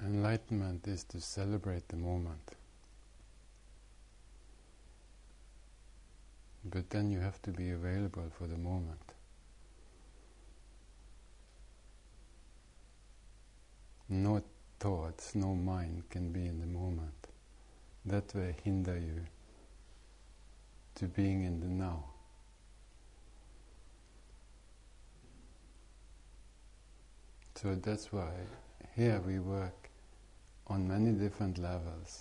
Enlightenment is to celebrate the moment. But then you have to be available for the moment. No thoughts, no mind can be in the moment. That will hinder you to being in the now. So that's why here we work on many different levels.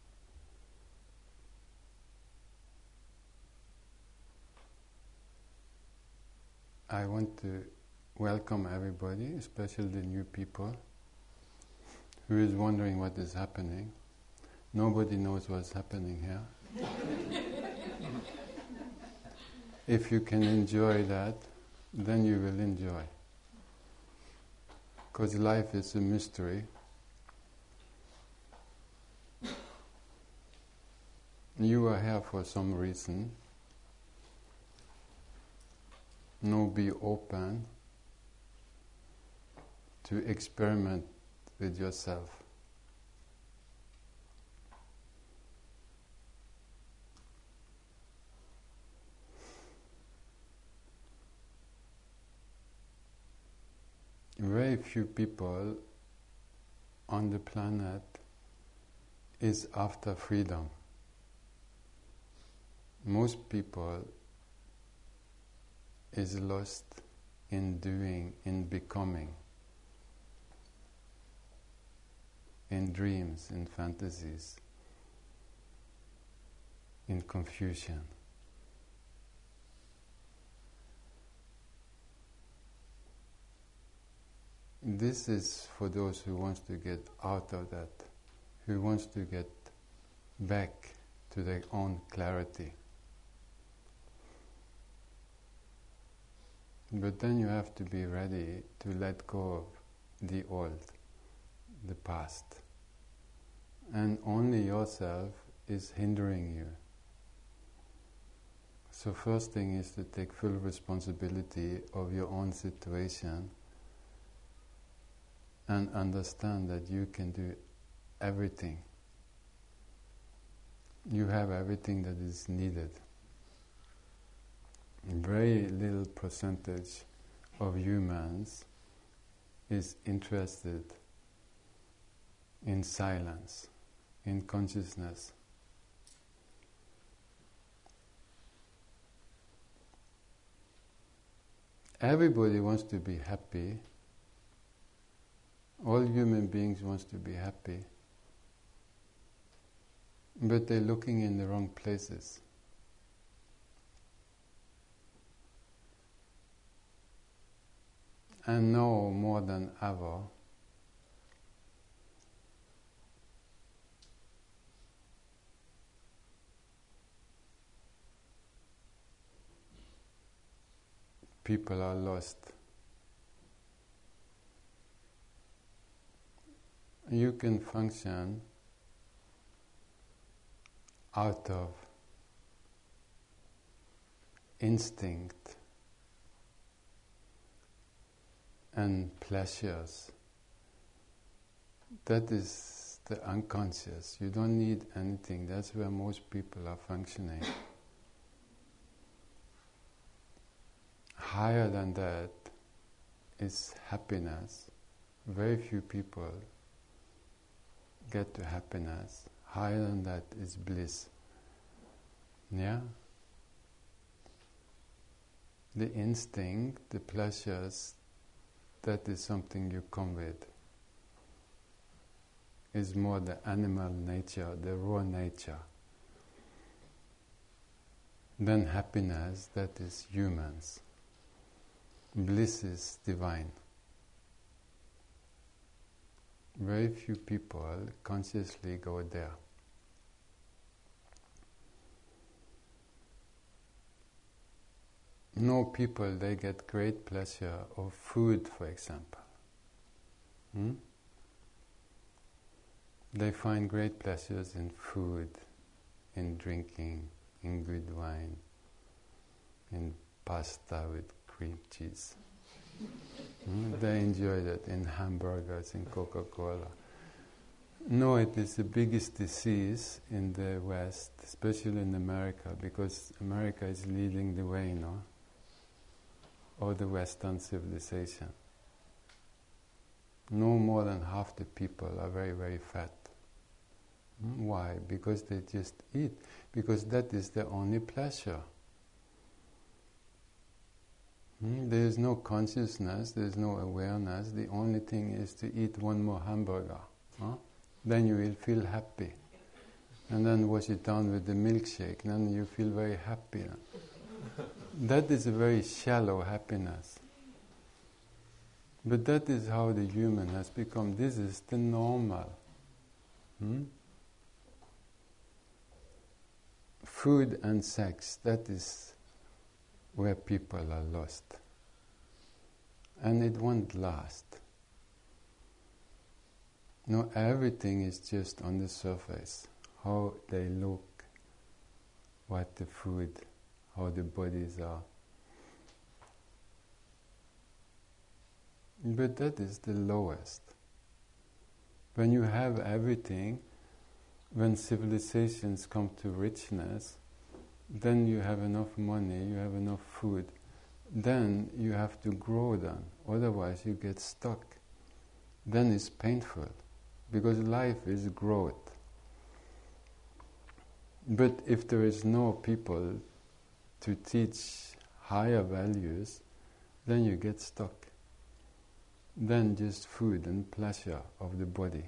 I want to welcome everybody, especially the new people, who is wondering what is happening. Nobody knows what's happening here. If you can enjoy that, then you will enjoy. Because life is a mystery. You are here for some reason. Now be open to experiment with yourself. Very few people on the planet is after freedom. Most people is lost in doing, in becoming, in dreams, in fantasies, in confusion. This is for those who wants to get out of that, who wants to get back to their own clarity. But then you have to be ready to let go of the old, the past. And only yourself is hindering you. So first thing is to take full responsibility of your own situation and understand that you can do everything. You have everything that is needed. Very little percentage of humans is interested in silence, in consciousness. Everybody wants to be happy. All human beings wants to be happy. But they're looking in the wrong places. And now more than ever, people are lost. You can function out of instinct and pleasures. That is the unconscious. You don't need anything. That's where most people are functioning. Higher than that is happiness. Very few people get to happiness. Higher than that is bliss. Yeah? The instinct, the pleasures, that is something you come with. Is more the animal nature, the raw nature. Then happiness, that is humans. Bliss is divine. Very few people consciously go there. No people, they get great pleasure of food, for example. They find great pleasures in food, in drinking, in good wine, in pasta with cream cheese. They enjoy that in hamburgers, in Coca-Cola. No, it is the biggest disease in the West, especially in America, because America is leading the way, no? Of the Western civilization. No more than half the people are very, very fat. Why? Because they just eat. Because that is their only pleasure. There is no consciousness, there is no awareness. The only thing is to eat one more hamburger. Then you will feel happy. And then wash it down with the milkshake. Then you feel very happy. That is a very shallow happiness. But that is how the human has become. This is the normal. Food and sex, that is where people are lost. And it won't last. No, everything is just on the surface. How they look, what the food, how the bodies are. But that is the lowest. When you have everything, when civilizations come to richness, then you have enough money, you have enough food, then you have to grow then. Otherwise you get stuck. Then it's painful, because life is growth. But if there is no people to teach higher values, then you get stuck. Then just food and pleasure of the body.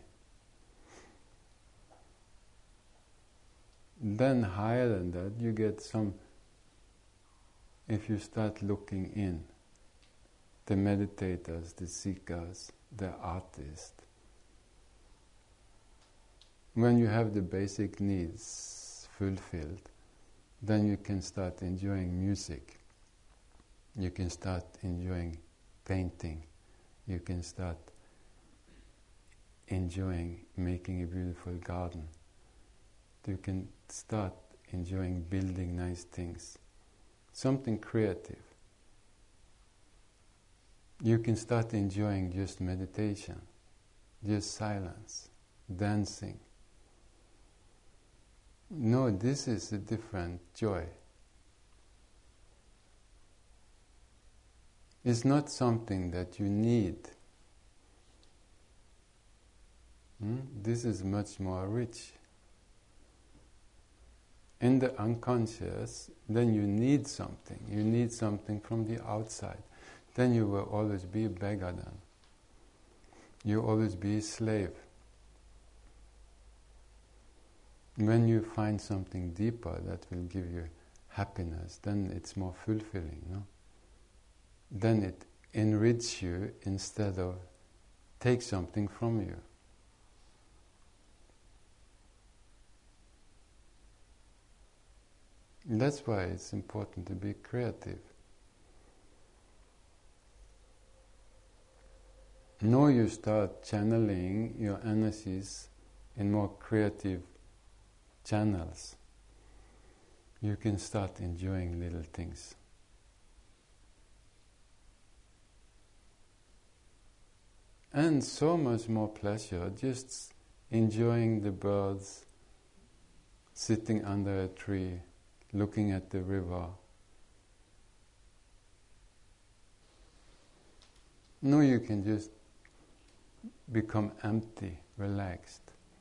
Then higher than that, you get some, if you start looking in, the meditators, the seekers, the artists. When you have the basic needs fulfilled, then you can start enjoying music. You can start enjoying painting. You can start enjoying making a beautiful garden. You can start enjoying building nice things. Something creative. You can start enjoying just meditation, just silence, dancing. No, this is a different joy. It's not something that you need. This is much more rich. In the unconscious, then you need something. You need something from the outside. Then you will always be a beggar then. You always be a slave. When you find something deeper that will give you happiness, then it's more fulfilling, no? Then it enriches you instead of take something from you. That's why it's important to be creative. Now you start channeling your energies in more creative channels. You can start enjoying little things. And so much more pleasure just enjoying the birds, sitting under a tree, looking at the river. No, you can just become empty, relaxed.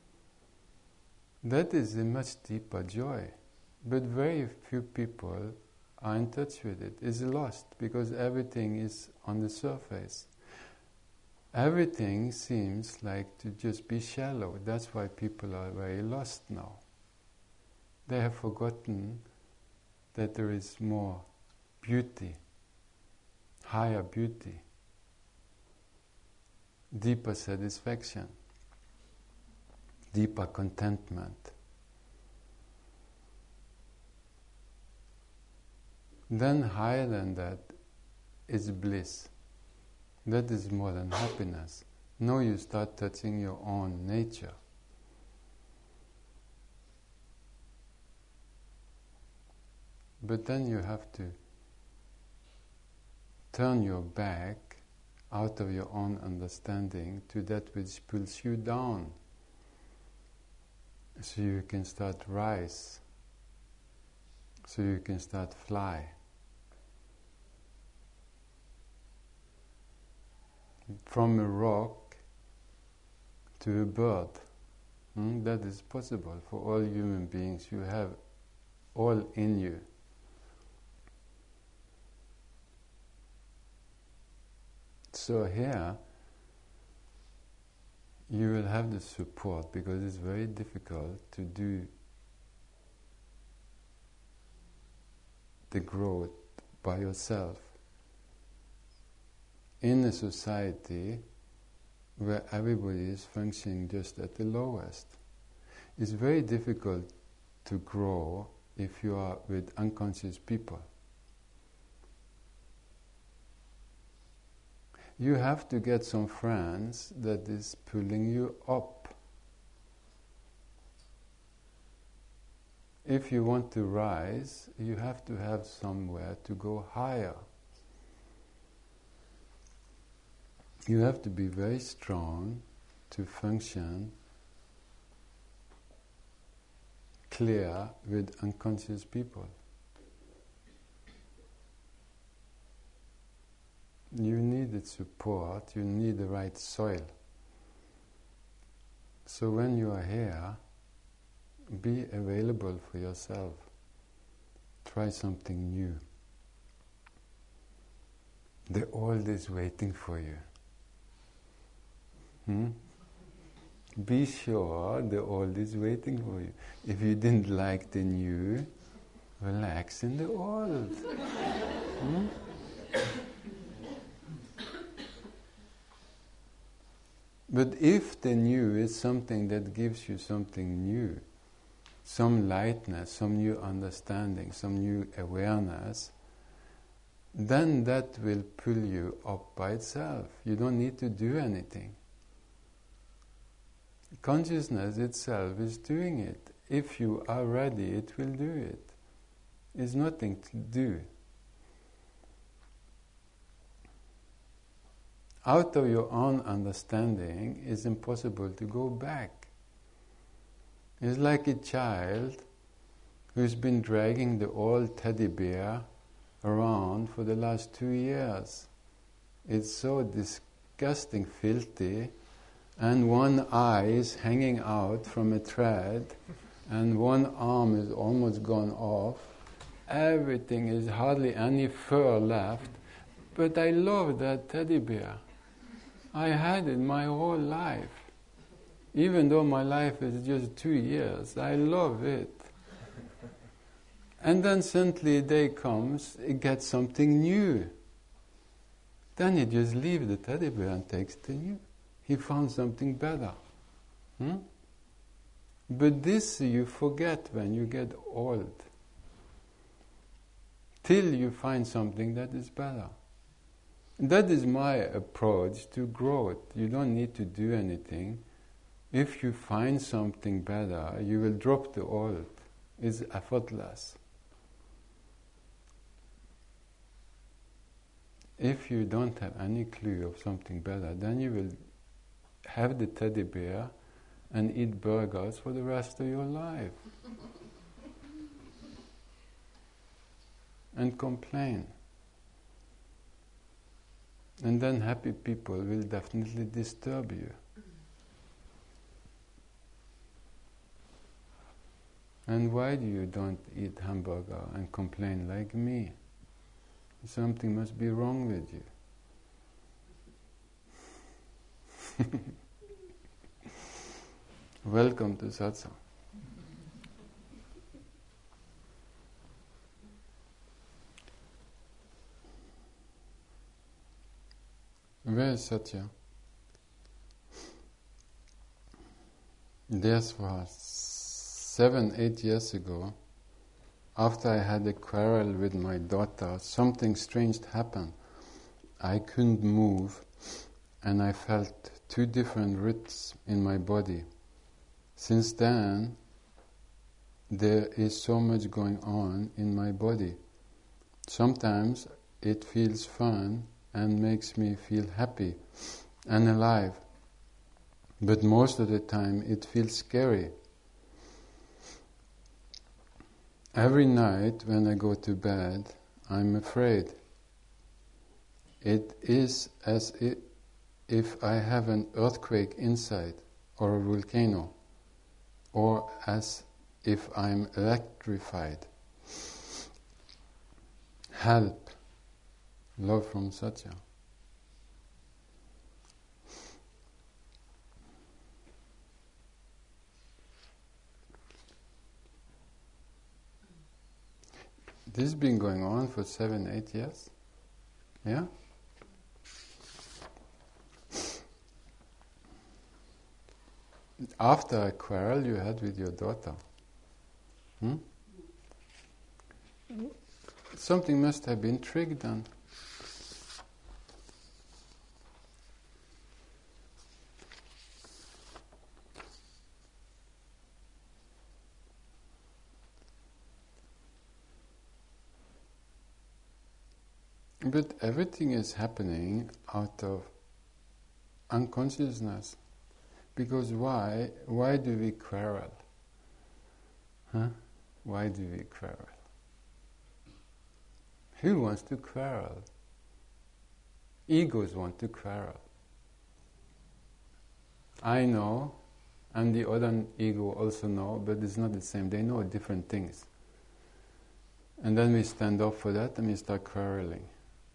That is a much deeper joy. But very few people are in touch with it. It's lost because everything is on the surface. Everything seems like to just be shallow. That's why people are very lost now. They have forgotten that there is more beauty, higher beauty, deeper satisfaction, deeper contentment. Then higher than that is bliss. That is more than happiness. Now you start touching your own nature. But then you have to turn your back out of your own understanding to that which pulls you down. so you can start rise, so you can start fly. From a rock to a bird. That is possible for all human beings. You have all in you. So here, you will have the support, because it's very difficult to do the growth by yourself in a society where everybody is functioning just at the lowest. It's very difficult to grow if you are with unconscious people. You have to get some friends that is pulling you up. If you want to rise, you have to have somewhere to go higher. You have to be very strong to function clear with unconscious people. You need support, you need the right soil. So when you are here, be available for yourself. Try something new. The old is waiting for you. Be sure the old is waiting for you. If you didn't like the new, relax in the old. But if the new is something that gives you something new, some lightness, some new understanding, some new awareness, then that will pull you up by itself. You don't need to do anything. Consciousness itself is doing it. If you are ready, it will do it. It's nothing to do. Out of your own understanding, it's impossible to go back. It's like a child who's been dragging the old teddy bear around for the last 2 years. It's so disgusting, filthy, and one eye is hanging out from a thread, and one arm is almost gone off. Everything is hardly any fur left. But I love that teddy bear. I had it my whole life. Even though my life is just 2 years, I love it. And then suddenly a day comes, it gets something new. Then he just leaves the teddy bear and takes the new. He found something better. But this you forget when you get old. Till you find something that is better. That is my approach to growth. You don't need to do anything. If you find something better, you will drop the old. It's effortless. If you don't have any clue of something better, then you will have the teddy bear and eat burgers for the rest of your life. And complain. And then happy people will definitely disturb you. And why do you don't eat hamburger and complain like me? Something must be wrong with you. Welcome to Satsang. Where is Satya? This was 7-8 years ago. After I had a quarrel with my daughter, something strange happened. I couldn't move, and I felt 2 different rhythms in my body. Since then, there is so much going on in my body. Sometimes it feels fun and makes me feel happy and alive. But most of the time it feels scary. Every night when I go to bed, I'm afraid. It is as if I have an earthquake inside, or a volcano, or as if I'm electrified. Help. Love from Satya. This has been going on for 7-8 years. Yeah? After a quarrel you had with your daughter. Something must have been triggered then. But everything is happening out of unconsciousness. Because why? Why do we quarrel? Why do we quarrel? Who wants to quarrel? Egos want to quarrel. I know, and the other ego also know, but it's not the same. They know different things. And then we stand up for that and we start quarreling.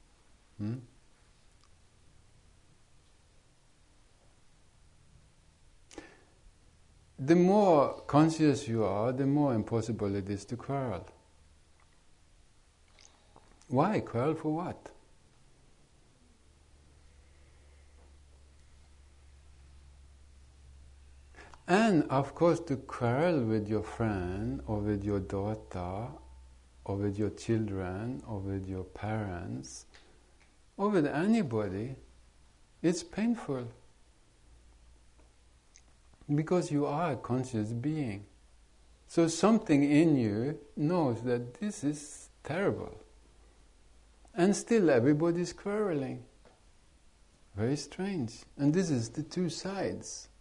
The more conscious you are, the more impossible it is to quarrel. Why? Quarrel for what? And of course, to quarrel with your friend, or with your daughter, or with your children, or with your parents, or with anybody, it's painful. Because you are a conscious being. So something in you knows that this is terrible. And still everybody's quarreling. Very strange. And this is the two sides.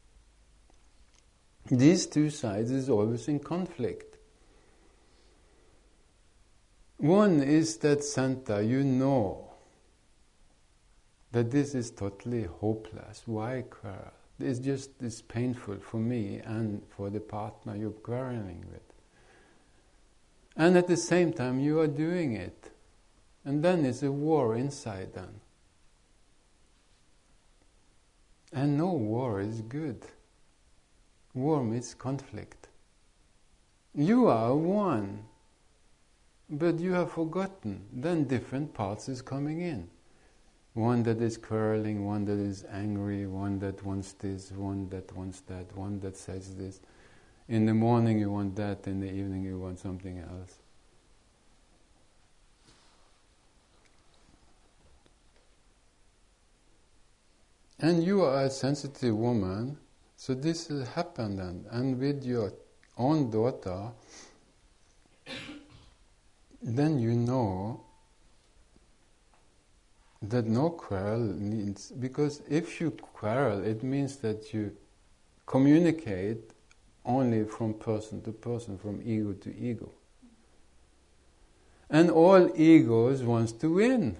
These two sides is always in conflict. One is that center, you know that this is totally hopeless. Why quarrel? It's painful for me and for the partner you're quarreling with. And at the same time you are doing it. And then it's a war inside then. And no war is good. War means conflict. You are one, but you have forgotten. Then different parts is coming in. One that is quarreling, one that is angry, one that wants this, one that wants that, one that says this. In the morning you want that, in the evening you want something else. And you are a sensitive woman, so this has happened then. And with your own daughter, then you know that no quarrel needs, because if you quarrel, it means that you communicate only from person to person, from ego to ego. And all egos wants to win.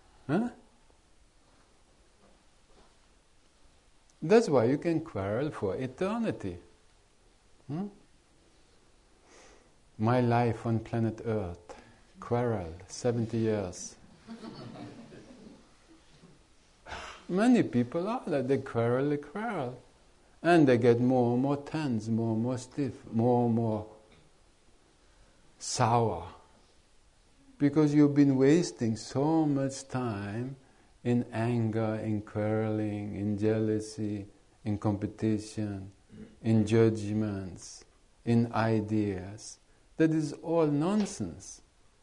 That's why you can quarrel for eternity. My life on planet Earth, quarrel, 70 years. Many people are that they quarrel. And they get more and more tense, more and more stiff, more and more sour. Because you've been wasting so much time in anger, in quarreling, in jealousy, in competition, in judgments, in ideas. That is all nonsense.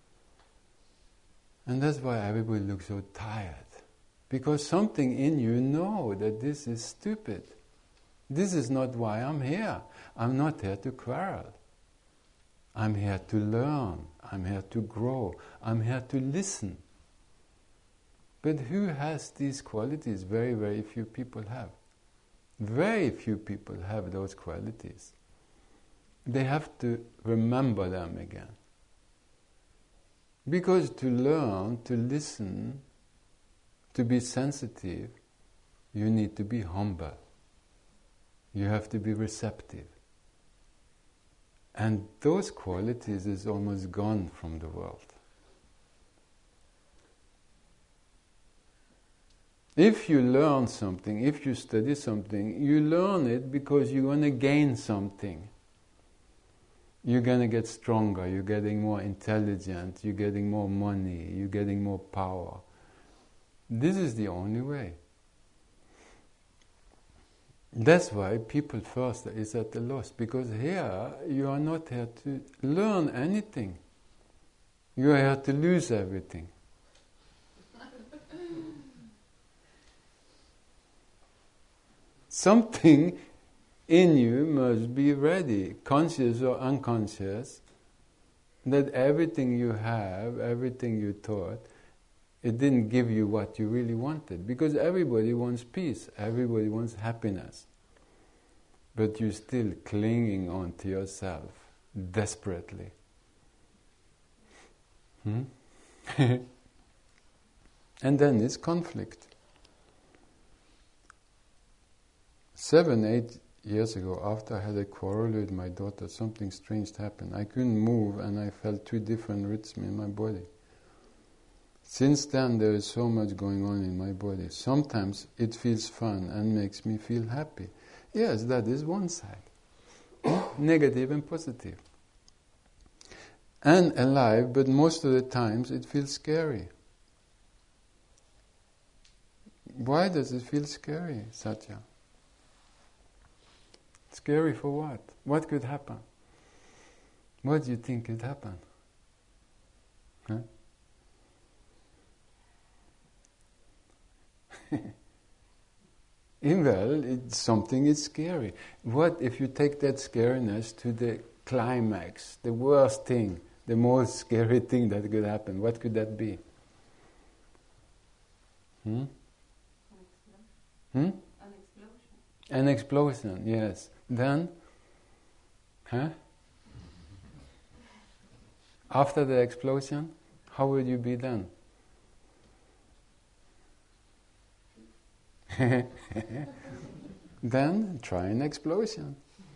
And that's why everybody looks so tired. Because something in you know that this is stupid. This is not why I'm here. I'm not here to quarrel. I'm here to learn. I'm here to grow. I'm here to listen. But who has these qualities? Very, very few people have. Very few people have those qualities. They have to remember them again. Because to learn, to listen, to be sensitive, you need to be humble. You have to be receptive. And those qualities is almost gone from the world. If you learn something, if you study something, you learn it because you're going to gain something. You're going to get stronger, you're getting more intelligent, you're getting more money, you're getting more power. This is the only way. That's why people first is at a loss, because here you are not here to learn anything. You are here to lose everything. Something in you must be ready, conscious or unconscious, that everything you have, everything you thought, it didn't give you what you really wanted. Because everybody wants peace, everybody wants happiness. But you're still clinging on to yourself desperately. And then it's conflict. 7, 8 years ago, after I had a quarrel with my daughter, something strange happened. I couldn't move and I felt 2 different rhythms in my body. Since then, there is so much going on in my body. Sometimes it feels fun and makes me feel happy. Yes, that is one side. Negative and positive. And alive, but most of the times it feels scary. Why does it feel scary, Satya? Scary for what? What could happen? What do you think could happen? Huh? Well, something is scary. What if you take that scariness to the climax, the worst thing, the most scary thing that could happen? What could that be? An explosion. An explosion, yes. Then, after the explosion, how would you be then? Then try an explosion.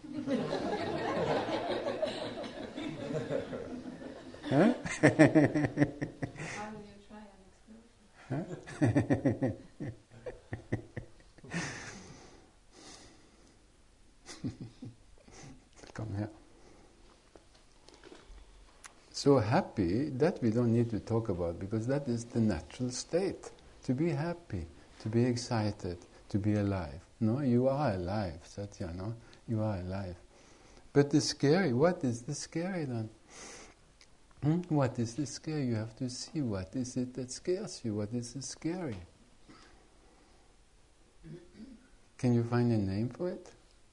How will you try an explosion? Come here. So happy, that we don't need to talk about, because that is the natural state. To be happy, to be excited, to be alive. No, you are alive, Satya, no? You are alive. But the scary, what is the scary then? What is the scary? You have to see what is it that scares you, what is scary. Can you find a name for it?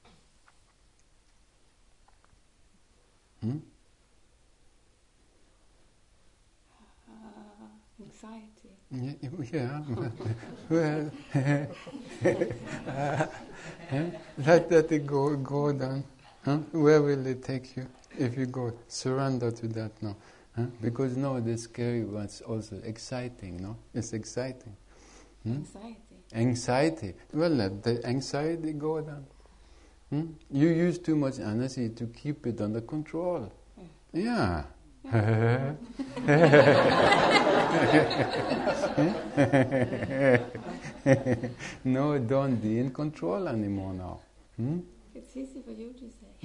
Anxiety. Yeah. Well, let it go then. Where will it take you if you go? Surrender to that now. Because no, the scary one's also exciting, no? It's exciting. Anxiety. Well, let the anxiety go then. You use too much energy to keep it under control. Yeah. No, don't be in control anymore now. It's easy for you to say.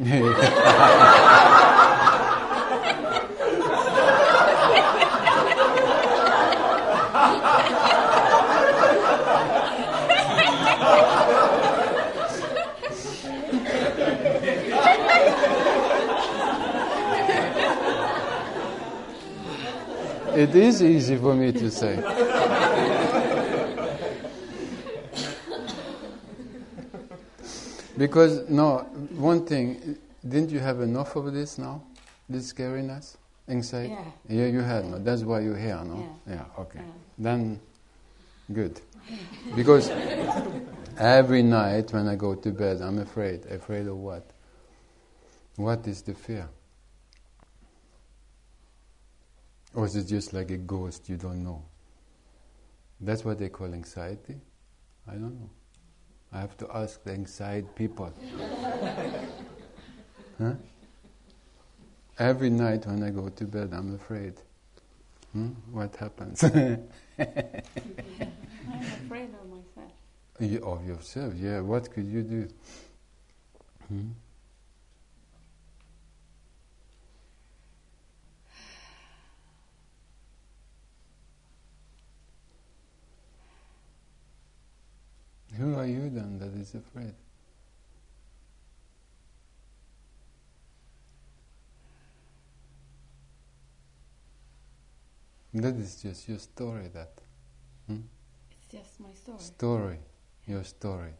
It is easy for me to say. Because, no, one thing, didn't you have enough of this now? This scariness? Anxiety? Yeah, you had, no? That's why you're here, no? Yeah, okay. Yeah. Then, good. Because every night when I go to bed, I'm afraid. Afraid of what? What is the fear? Or is it just like a ghost you don't know? That's what they call anxiety? I don't know. I have to ask the anxiety people. Huh? Every night when I go to bed, I'm afraid. What happens? I'm afraid of myself. Of yourself, yeah. What could you do? Who are you then that is afraid? That is just your story, that. It's just my story. Story, your story.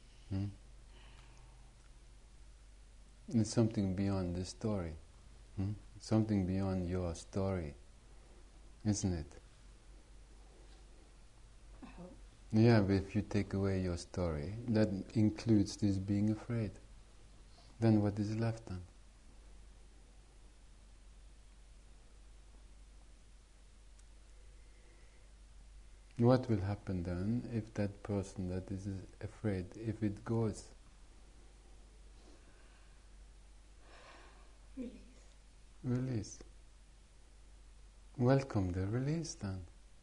It's something beyond the story. Something beyond your story, isn't it? I hope. Yeah, but if you take away your story, that includes this being afraid. Then what is left then? What will happen then if that person that is afraid, if it goes? Release. Welcome the release then.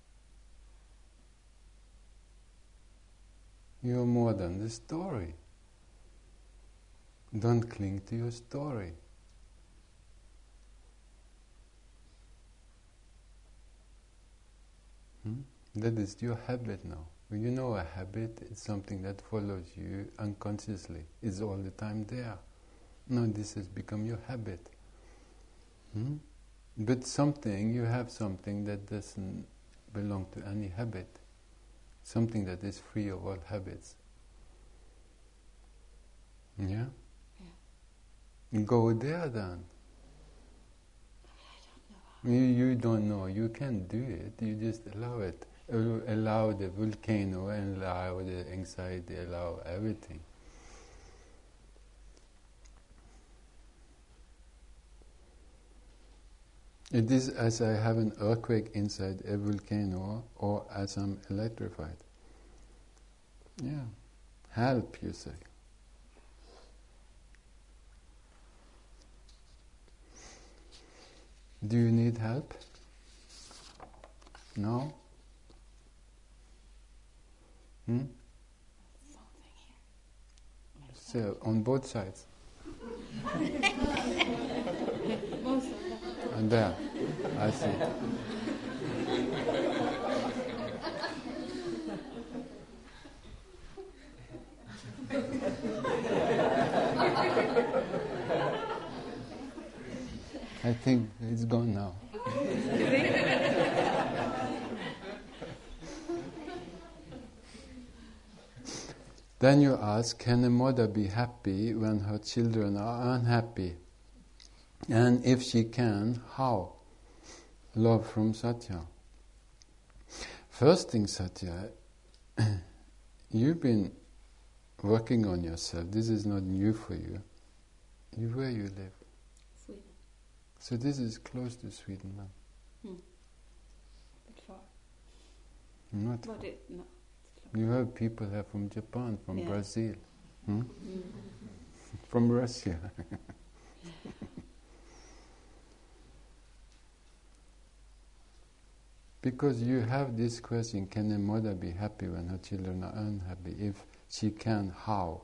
You are more than the story. Don't cling to your story. That is your habit now. When you know a habit, it's something that follows you unconsciously. It's all the time there. Now this has become your habit. But you have something that doesn't belong to any habit. Something that is free of all habits. Yeah? Go there then. You don't know. You can't do it. You just allow it. Allow the volcano, and allow the anxiety, allow everything. It is as I have an earthquake inside a volcano, or as I'm electrified. Yeah. Help, you say. Do you need help? No? Something here. So, on both sides? Most of them. And there. I see. I think it's gone now. Then you ask, can a mother be happy when her children are unhappy? And if she can, how? Love from Satya. First thing, Satya, you've been working on yourself. This is not new for you. Where you live? Sweden. So this is close to Sweden, man. Bit far. Not But far. it's close. You have people here from Japan, from Yeah. Brazil, from Russia. Because you have this question, can a mother be happy when her children are unhappy? If she can, how?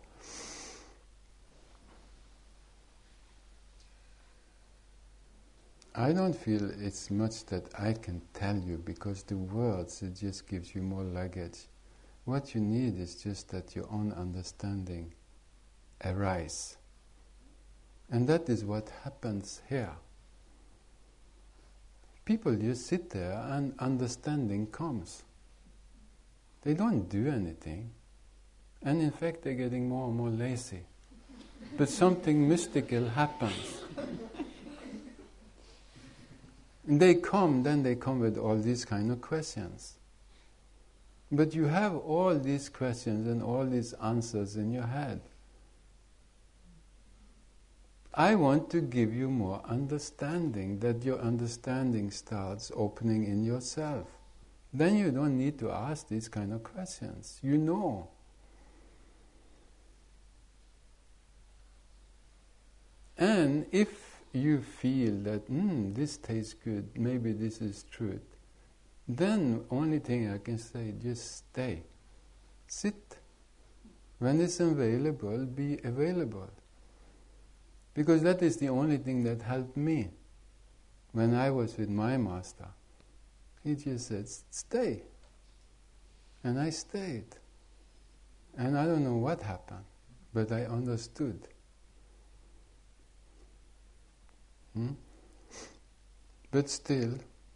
I don't feel it's much that I can tell you, because the words, it just gives you more luggage. What you need is just that your own understanding arise. And that is what happens here. People just sit there and understanding comes. They don't do anything. And in fact, they're getting more and more lazy. But something mystical happens. And then they come with all these kind of questions. But you have all these questions and all these answers in your head. I want to give you more understanding, that your understanding starts opening in yourself. Then you don't need to ask these kind of questions. You know. And if you feel that, this tastes good, maybe this is truth, then only thing I can say, just stay. Sit. When it's available, be available. Because that is the only thing that helped me. When I was with my master, he just said, stay. And I stayed. And I don't know what happened, but I understood. But still,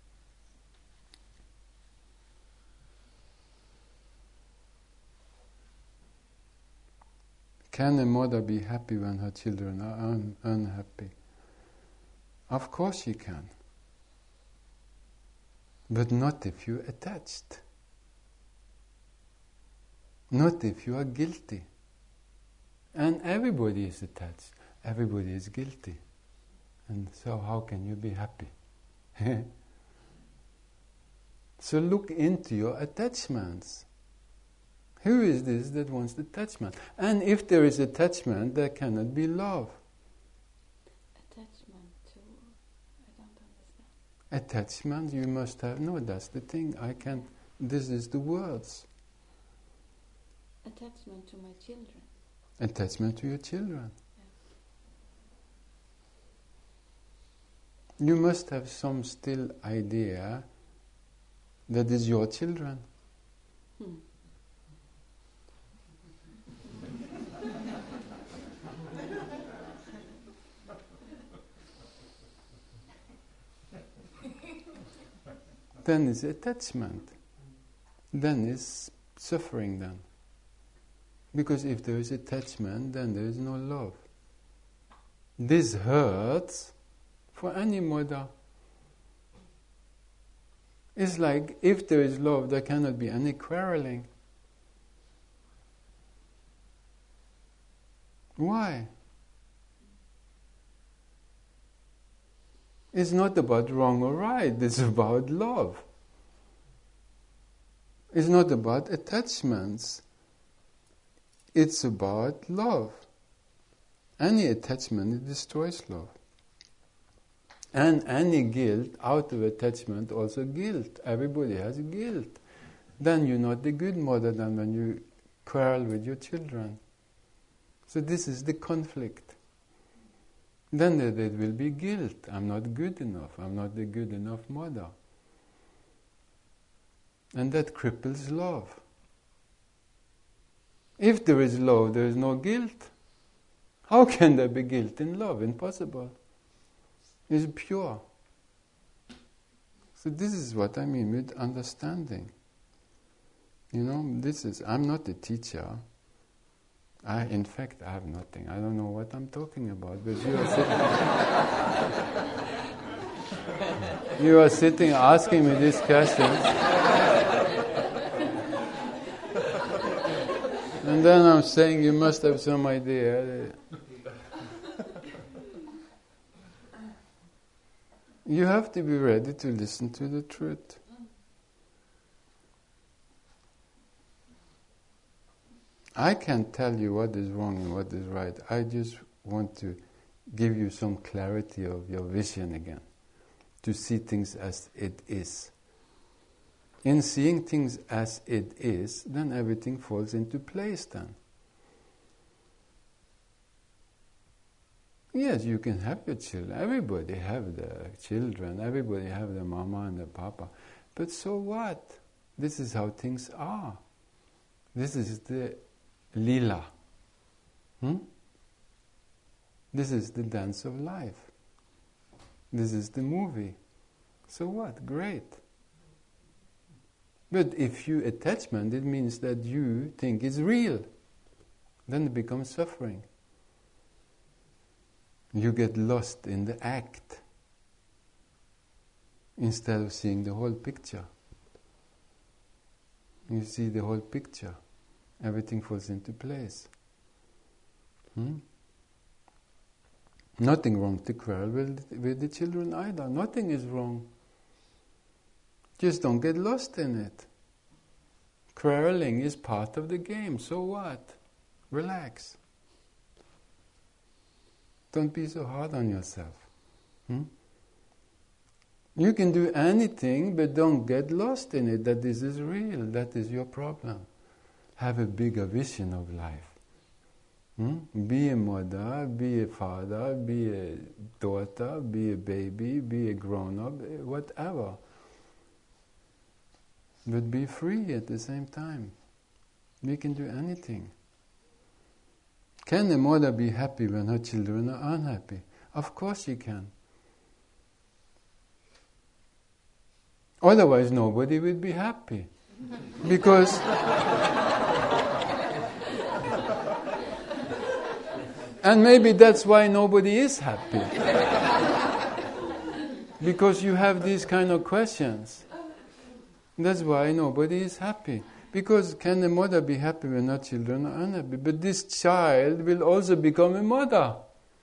can a mother be happy when her children are unhappy? Of course she can. But not if you're attached. Not if you are guilty. And everybody is attached. Everybody is guilty. And so how can you be happy? So look into your attachments. Who is this that wants attachment? And if there is attachment, there cannot be love. Attachment to... I don't understand. Attachment, you must have... No, that's the thing. I can't... This is the words. Attachment to my children. Attachment to your children. You must have some still idea that is your children. Then is attachment. Then is suffering then. Because if there is attachment, then there is no love. This hurts for any mother. It's like, if there is love, there cannot be any quarreling. Why? It's not about wrong or right, it's about love. It's not about attachments. It's about love. Any attachment, it destroys love. And any guilt out of attachment, also guilt. Everybody has guilt. Then you're not the good mother than when you quarrel with your children. So this is the conflict. Then there will be guilt. I'm not good enough. I'm not the good enough mother. And that cripples love. If there is love, there is no guilt. How can there be guilt in love? Impossible. It's pure. So this is what I mean with understanding. I'm not a teacher. In fact, I have nothing. I don't know what I'm talking about. But you are sitting asking me these questions. And then I'm saying you must have some idea. You have to be ready to listen to the truth. I can't tell you what is wrong and what is right. I just want to give you some clarity of your vision again, to see things as it is. In seeing things as it is, then everything falls into place then. Yes, you can have your children. Everybody have their children. Everybody have their mama and their papa. But so what? This is how things are. This is the lila. This is the dance of life. This is the movie. So what? Great. But if you attachment, it means that you think it's real. Then it becomes suffering. You get lost in the act instead of seeing the whole picture. You see the whole picture. Everything falls into place. Nothing wrong to quarrel with the children either. Nothing is wrong. Just don't get lost in it. Quarreling is part of the game, so what? Relax. Don't be so hard on yourself. You can do anything, but don't get lost in it, that this is real, that is your problem. Have a bigger vision of life. Be a mother, be a father, be a daughter, be a baby, be a grown-up, whatever. But be free at the same time. We can do anything. Can a mother be happy when her children are unhappy? Of course she can. Otherwise nobody would be happy. Because and maybe that's why nobody is happy. Because you have these kind of questions. That's why nobody is happy. Because can a mother be happy when her children are unhappy? But this child will also become a mother.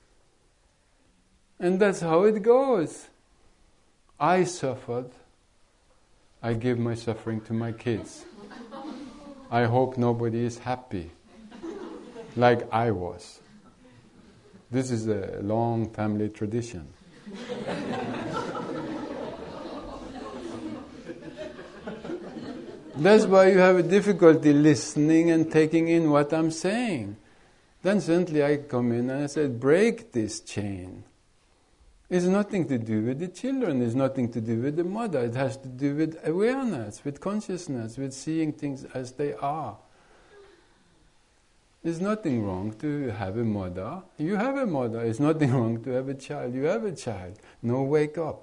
And that's how it goes. I suffered. I give my suffering to my kids. I hope nobody is happy, like I was. This is a long family tradition. That's why you have a difficulty listening and taking in what I'm saying. Then suddenly I come in and I said, break this chain. It's nothing to do with the children, it's nothing to do with the mother. It has to do with awareness, with consciousness, with seeing things as they are. There's nothing wrong to have a mother. You have a mother. There's nothing wrong to have a child. You have a child. No, wake up.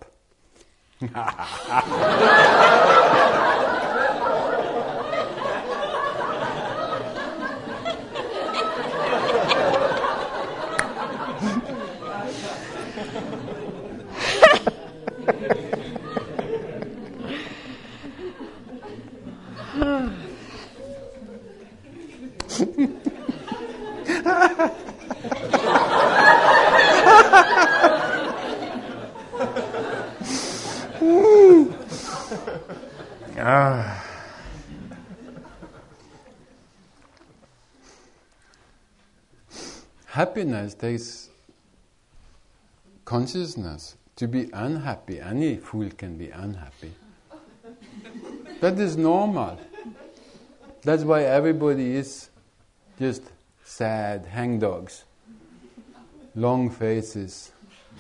Happiness takes consciousness. To be unhappy, any fool can be unhappy. That is normal. That's why everybody is just sad, hangdogs, long faces,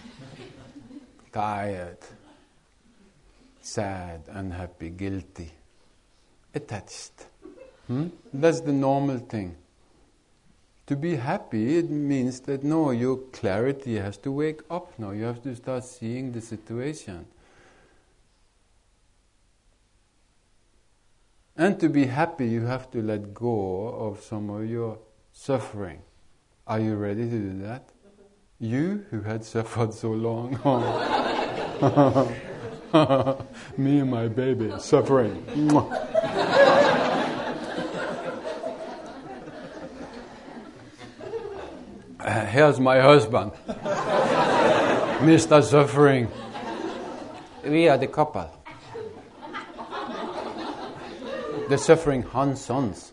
tired, sad, unhappy, guilty, attached. That's the normal thing. To be happy, it means that no, your clarity has to wake up now. You have to start seeing the situation. And to be happy, you have to let go of some of your suffering. Are you ready to do that? You who had suffered so long. Me and my baby suffering. Here's my husband, Mr. Suffering. We are the couple. The suffering Hans sons.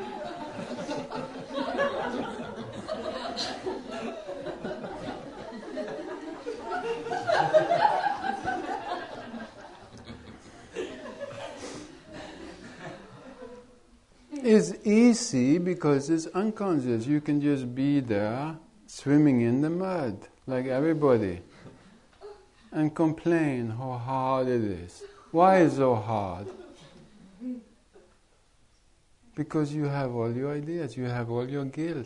It's easy because it's unconscious. You can just be there, swimming in the mud, like everybody, and complain how hard it is. Why is it so hard? Because you have all your ideas, you have all your guilt.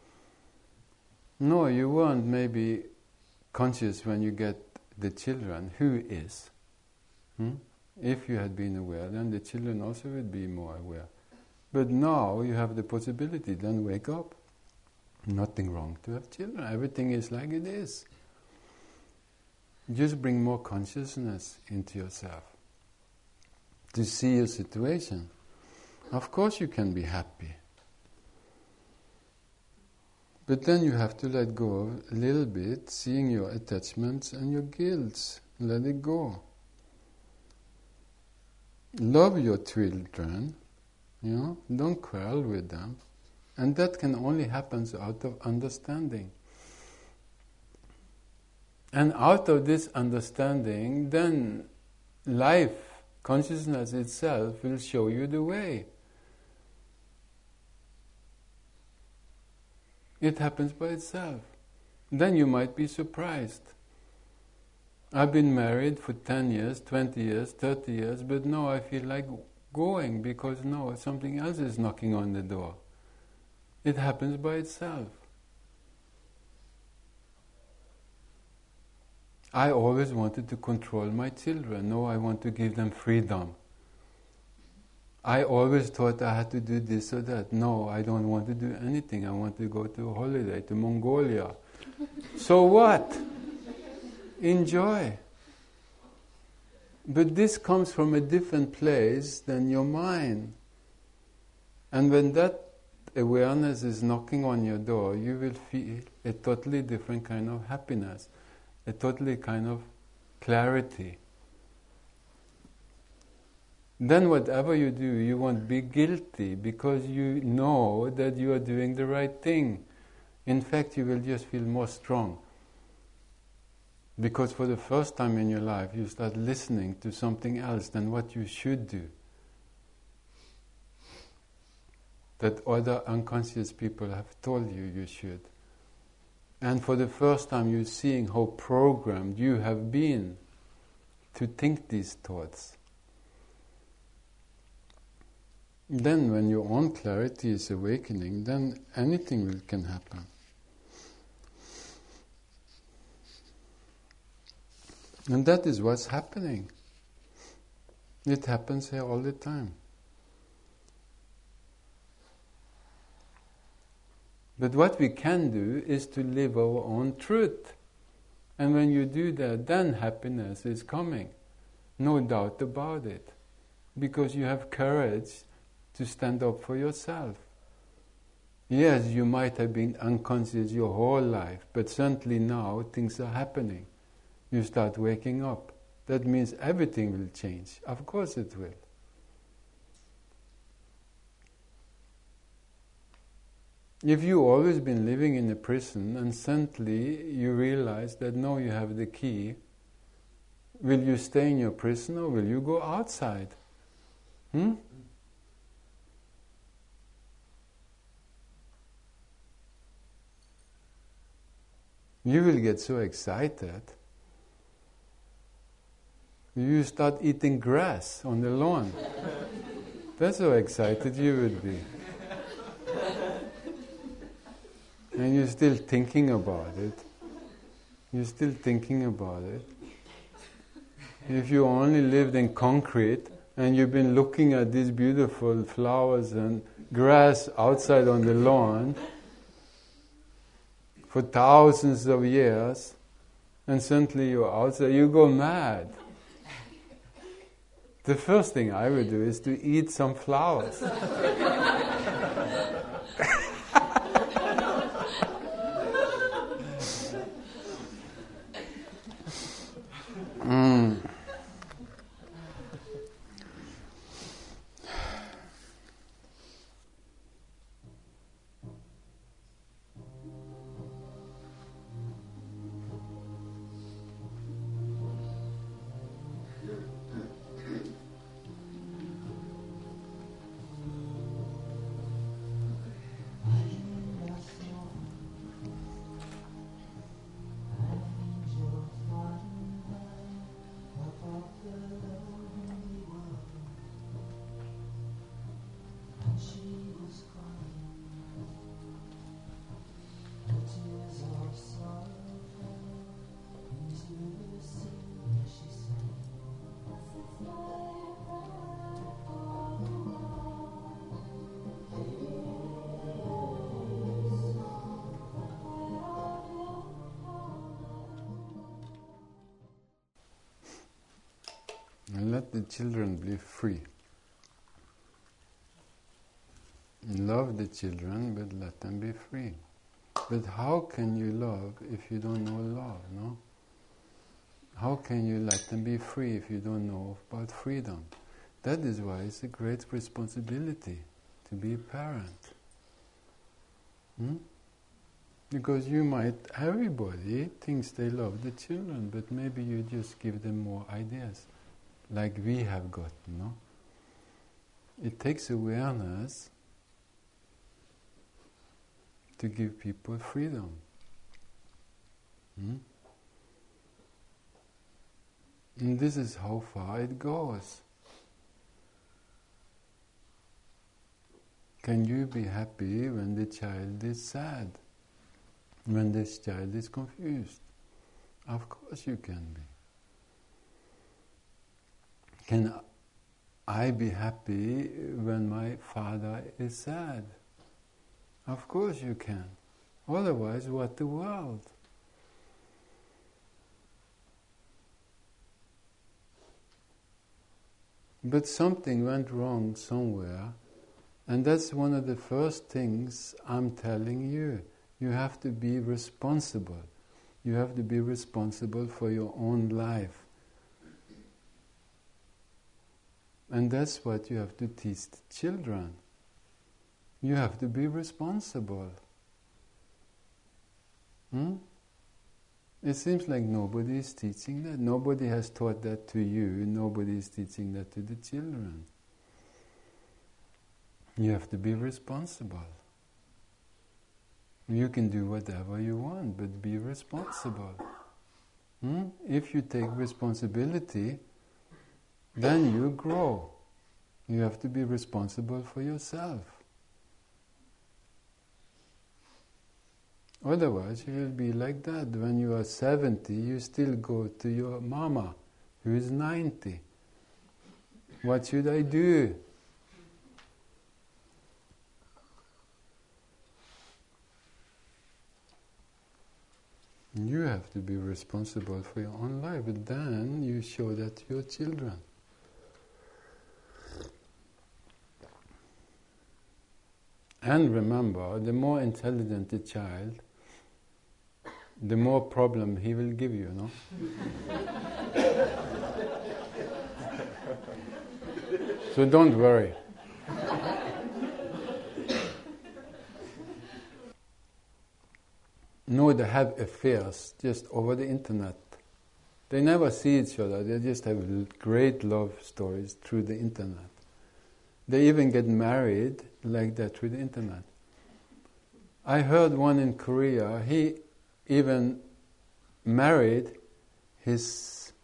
No, you weren't maybe conscious when you get the children. Who is? If you had been aware, then the children also would be more aware. But now you have the possibility, then wake up. Nothing wrong to have children. Everything is like it is. Just bring more consciousness into yourself to see your situation. Of course you can be happy. But then you have to let go a little bit, seeing your attachments and your guilts. Let it go. Love your children, don't quarrel with them. And that can only happen out of understanding. And out of this understanding, then life, consciousness itself will show you the way. It happens by itself. Then you might be surprised. I've been married for 10 years, 20 years, 30 years, but now I feel like going because now something else is knocking on the door. It happens by itself. I always wanted to control my children. No, I want to give them freedom. I always thought I had to do this or that. No, I don't want to do anything. I want to go to a holiday to Mongolia. So what? Enjoy. But this comes from a different place than your mind. And when that awareness is knocking on your door, you will feel a totally different kind of happiness, a totally kind of clarity. Then whatever you do, you won't be guilty because you know that you are doing the right thing. In fact, you will just feel more strong. Because for the first time in your life, you start listening to something else than what you should do. That other unconscious people have told you you should. And for the first time, you're seeing how programmed you have been to think these thoughts. Then when your own clarity is awakening, then anything can happen. And that is what's happening. It happens here all the time. But what we can do is to live our own truth. And when you do that, then happiness is coming. No doubt about it. Because you have courage to stand up for yourself. Yes, you might have been unconscious your whole life, but certainly now things are happening. You start waking up. That means everything will change. Of course it will. If you've always been living in a prison and suddenly you realize that now you have the key, will you stay in your prison or will you go outside? You will get so excited. You start eating grass on the lawn. That's how excited you would be. And you're still thinking about it. You're still thinking about it. If you only lived in concrete and you've been looking at these beautiful flowers and grass outside on the lawn for thousands of years, and suddenly you're outside, you go mad. The first thing I would do is to eat some flowers. And let the children be free. Love the children, but let them be free. But how can you love if you don't know love, no? How can you let them be free if you don't know about freedom? That is why it's a great responsibility to be a parent. Because everybody thinks they love the children, but maybe you just give them more ideas, like we have gotten, no? It takes awareness to give people freedom. And this is how far it goes. Can you be happy when the child is sad? When this child is confused? Of course you can be. Can I be happy when my father is sad? Of course you can. Otherwise, what the world? But something went wrong somewhere, and that's one of the first things I'm telling you. You have to be responsible. You have to be responsible for your own life. And that's what you have to teach the children. You have to be responsible. It seems like nobody is teaching that. Nobody has taught that to you. Nobody is teaching that to the children. You have to be responsible. You can do whatever you want, but be responsible. If you take responsibility, then you grow. You have to be responsible for yourself. Otherwise, you will be like that. When you are 70, you still go to your mama, who is 90. What should I do? You have to be responsible for your own life, but then you show that to your children. And remember, the more intelligent the child, the more problem he will give you, no? So don't worry. No, they have affairs just over the internet. They never see each other, they just have great love stories through the internet. They even get married like that through the internet. I heard one in Korea, he even married his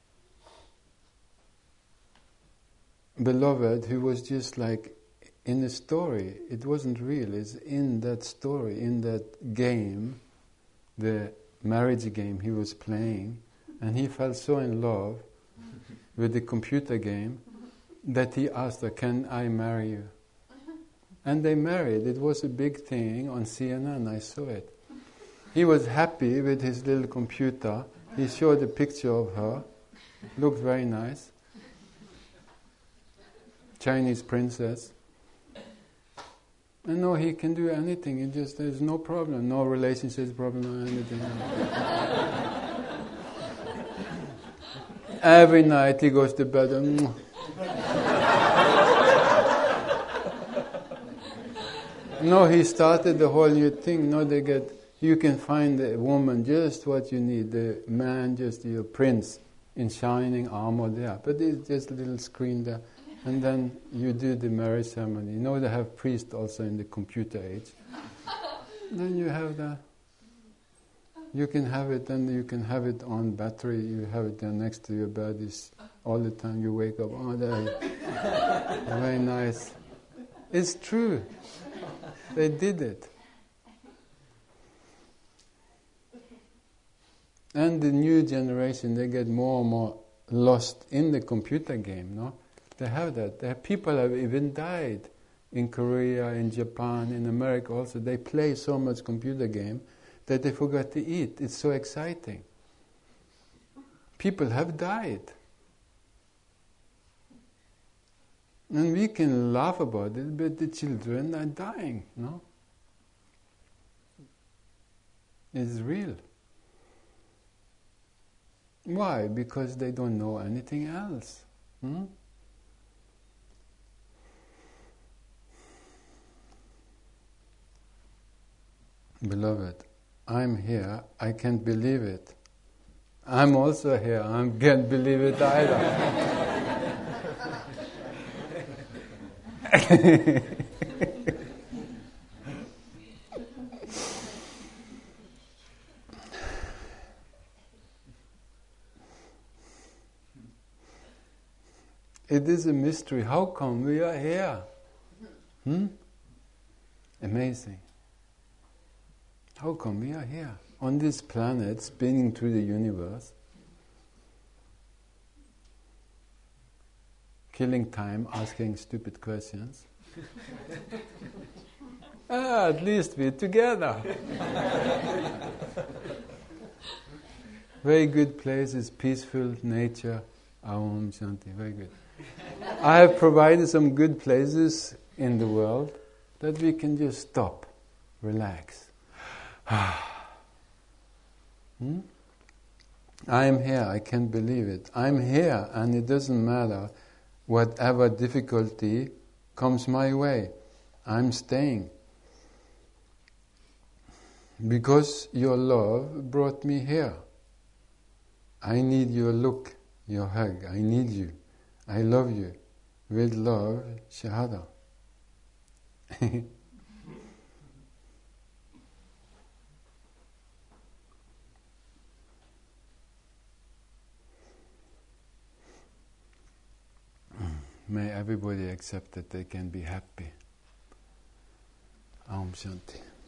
beloved who was just like in a story. It wasn't real, it's in that story, in that game, the marriage game he was playing, and he fell so in love with the computer game that he asked her, "Can I marry you?" And they married. It was a big thing on CNN, I saw it. He was happy with his little computer. He showed a picture of her. Looked very nice. Chinese princess. And no, he can do anything. It just, there's no problem. No relationship problem or anything. Every night he goes to bed and no, he started the whole new thing. No, you can find a woman just what you need, the man just your prince in shining armor there. But it's just a little screen there. And then you do the marriage ceremony. You know they have priests also in the computer age. Then you have that. You can have it, and you can have it on battery. You have it there next to your bed. It's all the time you wake up. Oh, there. Very nice. It's true. They did it. And the new generation, they get more and more lost in the computer game, no? They have that. People have even died in Korea, in Japan, in America also. They play so much computer game that they forgot to eat. It's so exciting. People have died. And we can laugh about it, but the children are dying, no? is real. Why? Because they don't know anything else. Beloved, I'm here, I can't believe it. I'm also here, I can't believe it either. It is a mystery. How come we are here? Amazing. How come we are here? On this planet, spinning through the universe, killing time, asking stupid questions. At least we're together. Very good places, peaceful nature. Aum Shanti, very good. I have provided some good places in the world that we can just stop, relax. I am here, I can't believe it. I'm here, and it doesn't matter whatever difficulty comes my way. I'm staying. Because your love brought me here. I need your look, your hug. I need you. I love you. With love, Shahada. May everybody accept that they can be happy. Aum Shanti.